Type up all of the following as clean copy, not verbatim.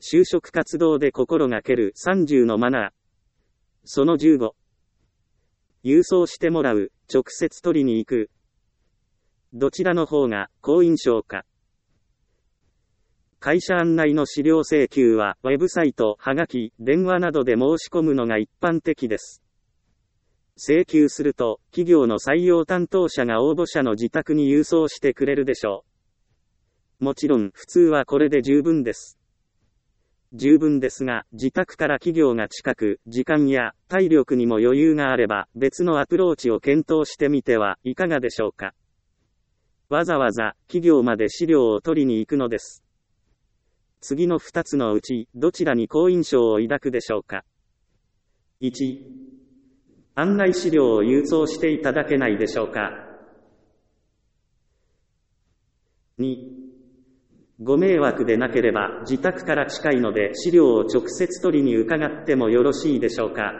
就職活動で心がける30のマナー。その15。郵送してもらう、直接取りに行く。どちらの方が好印象か。会社案内の資料請求は、ウェブサイト、はがき、電話などで申し込むのが一般的です。請求すると、企業の採用担当者が応募者の自宅に郵送してくれるでしょう。もちろん、普通はこれで十分です。十分ですが、自宅から企業が近く、時間や体力にも余裕があれば、別のアプローチを検討してみてはいかがでしょうか。わざわざ、企業まで資料を取りに行くのです。次の2つのうち、どちらに好印象を抱くでしょうか。1、案内資料を郵送していただけないでしょうか。2、ご迷惑でなければ自宅から近いので資料を直接取りに伺ってもよろしいでしょうか。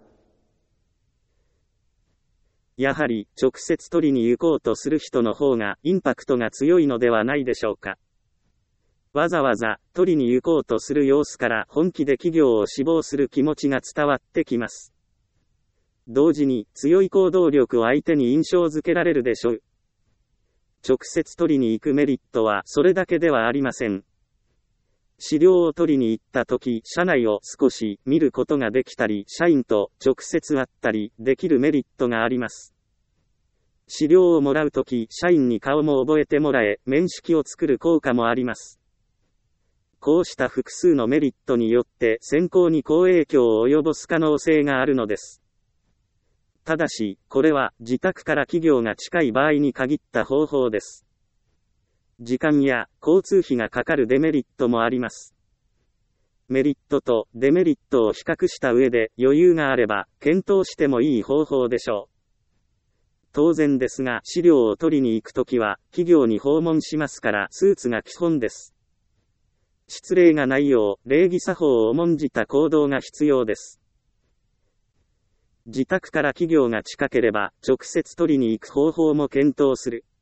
やはり直接取りに行こうとする人の方がインパクトが強いのではないでしょうか。わざわざ取りに行こうとする様子から本気で企業を志望する気持ちが伝わってきます。同時に強い行動力を相手に印象づけられるでしょう。直接取りに行くメリットはそれだけではありません。資料を取りに行った時、社内を少し見ることができたり、社員と直接会ったりできるメリットがあります。資料をもらうとき、社員に顔も覚えてもらえ、面識を作る効果もあります。こうした複数のメリットによって選考に好影響を及ぼす可能性があるのです。ただし、これは自宅から企業が近い場合に限った方法です。時間や交通費がかかるデメリットもあります。メリットとデメリットを比較した上で余裕があれば検討してもいい方法でしょう。当然ですが、資料を取りに行くときは企業に訪問しますからスーツが基本です。失礼がないよう、礼儀作法を重んじた行動が必要です。自宅から企業が近ければ、直接取りに行く方法も検討する。